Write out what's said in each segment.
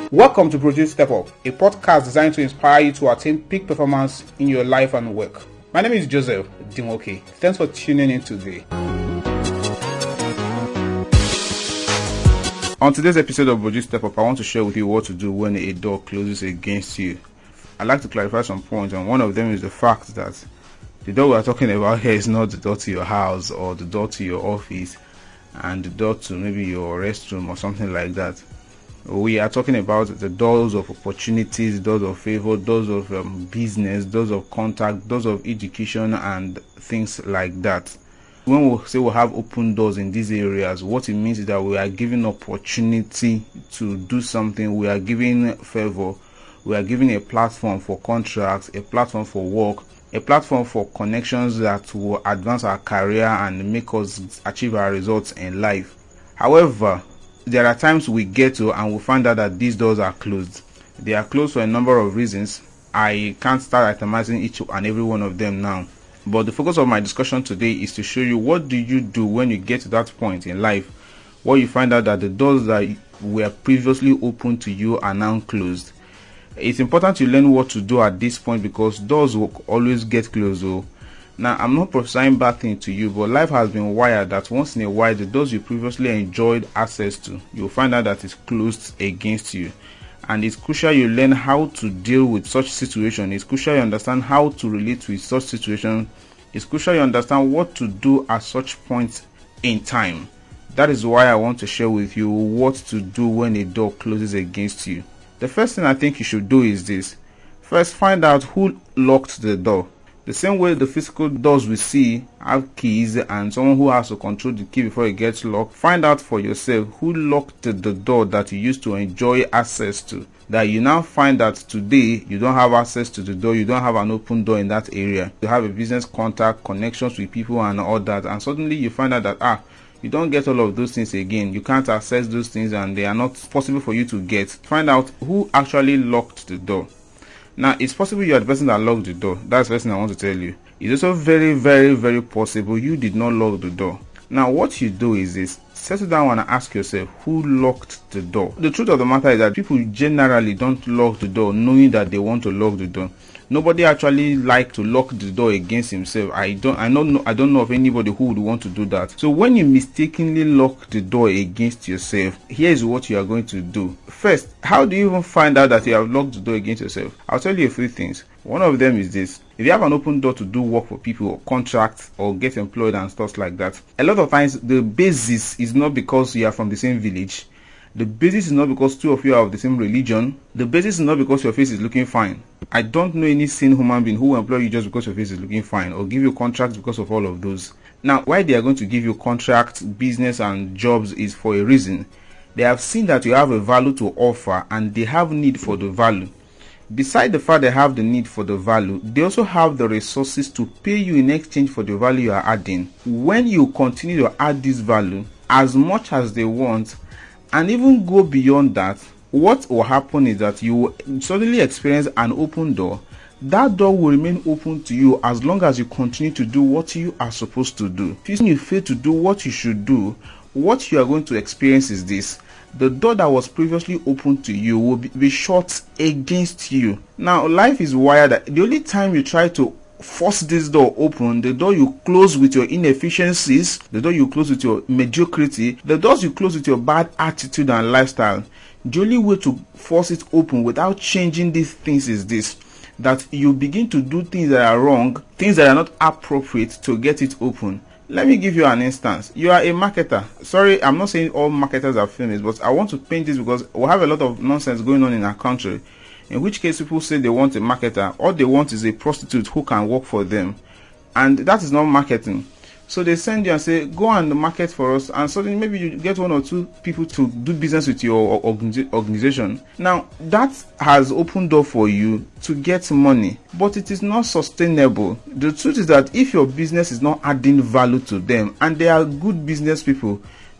Welcome to Produce Step Up, a podcast designed to inspire you to attain peak performance in your life and work. My name is Joseph Dimoke. Thanks for tuning in today. On today's episode of Produce Step Up, I want to share with you what to do when a door closes against you. I'd like to clarify some points, and one of them is the fact that the door we are talking about here is not the door to your house or the door to your office and the door to maybe your restroom or something like that. We are talking about the doors of opportunities, doors of favor, doors of business, doors of contact, doors of education, and things like that. When we say we have open doors in these areas, what it means is that we are giving opportunity to do something, we are giving favor, we are giving a platform for contracts, a platform for work, a platform for connections that will advance our career and make us achieve our results in life. However, there are times we get to and we find out that these doors are closed. They are closed for a number of reasons. I can't start itemizing each and every one of them now. But the focus of my discussion today is to show you what do you do when you get to that point in life where you find out that the doors that were previously open to you are now closed. It's important to learn what to do at this point because doors will always get closed. Now, I'm not prophesying bad things to you, but life has been wired that once in a while, the doors you previously enjoyed access to, you'll find out that it's closed against you. And it's crucial you learn how to deal with such situation. It's crucial you understand how to relate with such situation. It's crucial you understand what to do at such points in time. That is why I want to share with you what to do when a door closes against you. The first thing I think you should do is this. First, find out who locked the door. The same way the physical doors we see have keys and someone who has to control the key before it gets locked, find out for yourself who locked the door that you used to enjoy access to. That you now find that today you don't have access to the door, you don't have an open door in that area. You have a business contact, connections with people and all that, and suddenly you find out that you don't get all of those things again. You can't access those things and they are not possible for you to get. Find out who actually locked the door. Now, it's possible you are the person that locked the door. That's the first thing I want to tell you. It's also very, very, very possible you did not lock the door. Now, what you do is this. Settle down and ask yourself, who locked the door? The truth of the matter is that people generally don't lock the door knowing that they want to lock the door. Nobody actually like to lock the door against himself. I don't know of anybody who would want to do that. So when you mistakenly lock the door against yourself, here is what you are going to do. First, how do you even find out that you have locked the door against yourself? I'll tell you a few things. One of them is this. If you have an open door to do work for people or contracts or get employed and stuff like that, a lot of times the basis is not because you are from the same village. The basis is not because two of you are of the same religion. The basis is not because your face is looking fine. I don't know any sane human being who will employ you just because your face is looking fine or give you contracts because of all of those. Now, why they are going to give you contracts, business and jobs is for a reason. They have seen that you have a value to offer and they have need for the value. Beside the fact they have the need for the value, they also have the resources to pay you in exchange for the value you are adding. When you continue to add this value as much as they want, and even go beyond that, what will happen is that you will suddenly experience an open door. That door will remain open to you as long as you continue to do what you are supposed to do. If you fail to do what you should do, what you are going to experience is this. The door that was previously open to you will be shut against you. Now, life is wired that the only time you try to force this door open, the door you close with your inefficiencies, the door you close with your mediocrity, the doors you close with your bad attitude and lifestyle, the only way to force it open without changing these things is this, that you begin to do things that are wrong, things that are not appropriate to get it open. Let me give you an instance. You are a marketer. Sorry, I'm not saying all marketers are finished, but I want to paint this because we have a lot of nonsense going on in our country. In which case people say they want a marketer. All they want is a prostitute who can work for them. And that is not marketing. So they send you and say, go and market for us. And suddenly maybe you get one or two people to do business with your organization. Now, that has opened door for you to get money. But it is not sustainable. The truth is that if your business is not adding value to them, and they are good business people,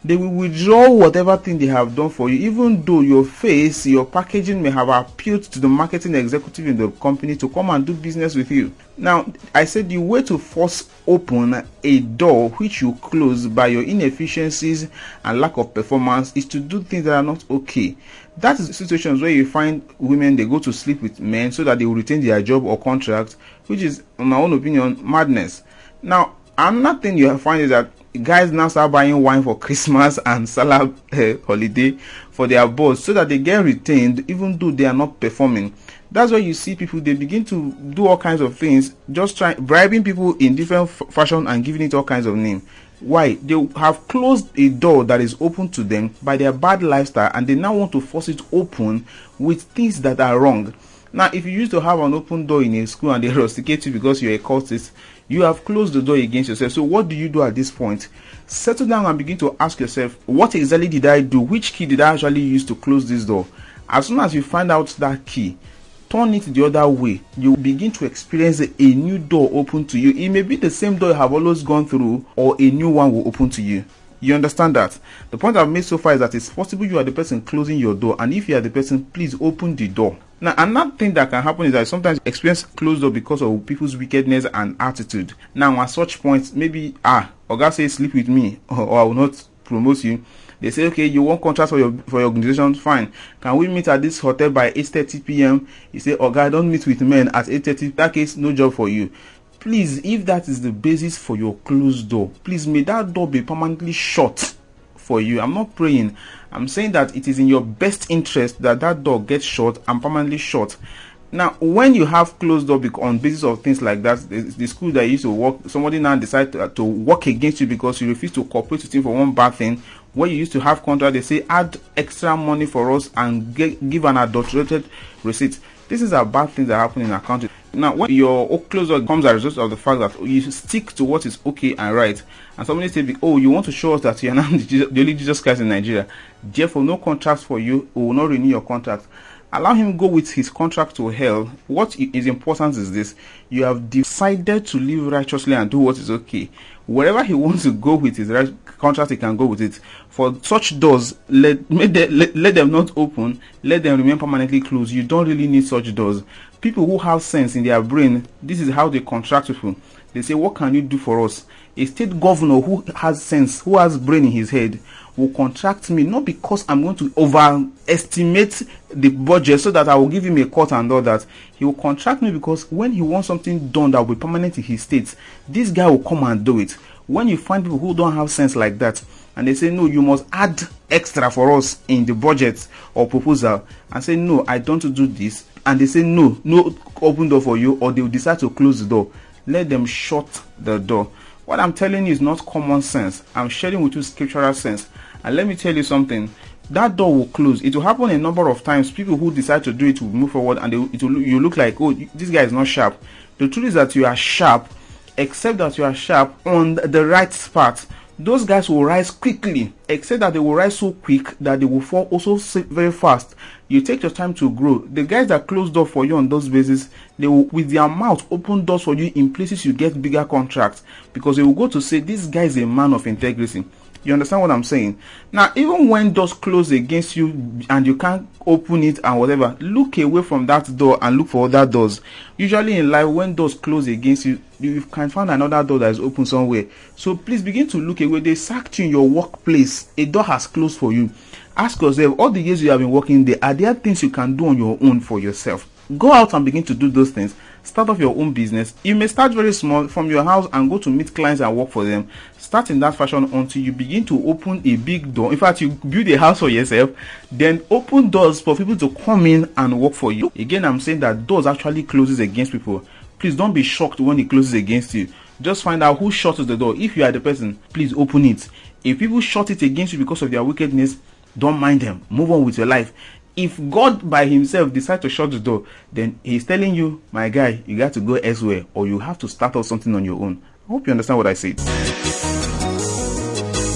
they will withdraw whatever thing they have done for you, even though your face, your packaging may have appealed to the marketing executive in the company to come and do business with you. Now, I said the way to force open a door which you close by your inefficiencies and lack of performance is to do things that are not okay. That is situations where you find women, they go to sleep with men so that they will retain their job or contract, which is, in my own opinion, madness. Now, another thing you find is that guys now start buying wine for Christmas and Salah holiday for their boss so that they get retained even though they are not performing. That's why you see people, they begin to do all kinds of things, just bribing people in different fashion and giving it all kinds of name. Why? They have closed a door that is open to them by their bad lifestyle, and they now want to force it open with things that are wrong. Now, if you used to have an open door in a school and they rusticate you because you're a cultist, you have closed the door against yourself. So what do you do at this point? Settle down and begin to ask yourself, what exactly did I do? Which key did I actually use to close this door? As soon as you find out that key, turn it the other way. You begin to experience a new door open to you. It may be the same door you have always gone through, or a new one will open to you. You understand that? The point I've made so far is that it's possible you are the person closing your door, and if you are the person, please open the door. Now, another thing that can happen is that sometimes you experience closed door because of people's wickedness and attitude. Now, at such points, maybe, Oga says sleep with me, or I will not promote you. They say, okay, you want contract for your organization, fine. Can we meet at this hotel by 8:30 p.m? You say, Oga, don't meet with men at 8:30. In that case, no job for you. Please, if that is the basis for your closed door, please may that door be permanently shut for you. I'm not praying. I'm saying that it is in your best interest that that door gets shut and permanently shut. Now, when you have closed door on basis of things like that, the school that you used to work, somebody now decide to work against you because you refuse to cooperate with him for one bad thing. Where you used to have contract, they say add extra money for us and give an adulterated receipt. This is a bad thing that happen in accounting. Now, when your closed door comes as a result of the fact that you stick to what is okay and right, and somebody say, oh, you want to show us that you are now the only Jesus Christ in Nigeria, therefore no contracts for you, we will not renew your contract. Allow him go with his contract to hell. What is important is this: you have decided to live righteously and do what is okay. Wherever he wants to go with his contract, he can go with it. For such doors, let them not open, let them remain permanently closed. You don't really need such doors. People who have sense in their brain, this is how they contract people. They say, what can you do for us? A state governor who has sense, who has brain in his head, will contract me, not because I'm going to overestimate the budget so that I will give him a cut and all that. He will contract me because when he wants something done that will be permanent in his state, this guy will come and do it. When you find people who don't have sense like that, and they say, no, you must add extra for us in the budget or proposal, and say, no, I don't do this, and they say, no open door for you, or they will decide to close the door, let them shut the door. What I'm telling you is not common sense. I'm sharing with you scriptural sense. And let me tell you something. That door will close. It will happen a number of times. People who decide to do it will move forward, and you look like, oh, this guy is not sharp. The truth is that you are sharp, except that you are sharp on the right path. Those guys will rise quickly, except that they will rise so quick that they will fall also very fast. You take your time to grow. The guys that close door for you on those bases, they will, with their mouth, open doors for you in places you get bigger contracts, because they will go to say, this guy is a man of integrity. You understand what I'm saying? Now, even when doors close against you and you can't open it and whatever, look away from that door and look for other doors. Usually in life, when doors close against you, you can find another door that is open somewhere. So please begin to look away. They sacked you in your workplace. A door has closed for you. Ask yourself, all the years you have been working there, are there things you can do on your own for yourself? Go out and begin to do those things. Start off your own business. You may start very small from your house and go to meet clients and work for them. Start in that fashion until you begin to open a big door. In fact, you build a house for yourself, then open doors for people to come in and work for you. Again, I'm saying that doors actually closes against people. Please don't be shocked when it closes against you. Just find out who shuts the door. If you are the person, please open it. If people shut it against you because of their wickedness, don't mind them. Move on with your life. If God by himself decides to shut the door, then he's telling you, my guy, you got to go elsewhere, or you have to start out something on your own. I hope you understand what I said.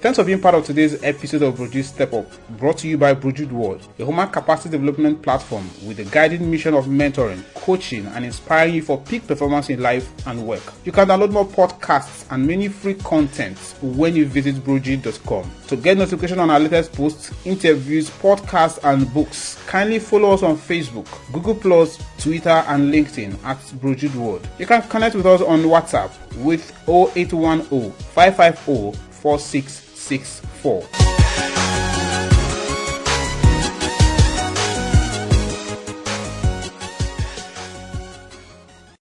Thanks for being part of today's episode of Brojude Step Up, brought to you by Brojude World, a human capacity development platform with the guiding mission of mentoring, coaching, and inspiring you for peak performance in life and work. You can download more podcasts and many free content when you visit brojude.com. To get notification on our latest posts, interviews, podcasts, and books, kindly follow us on Facebook, Google+, Twitter, and LinkedIn at Brojude World. You can connect with us on WhatsApp with 0810 550 4664.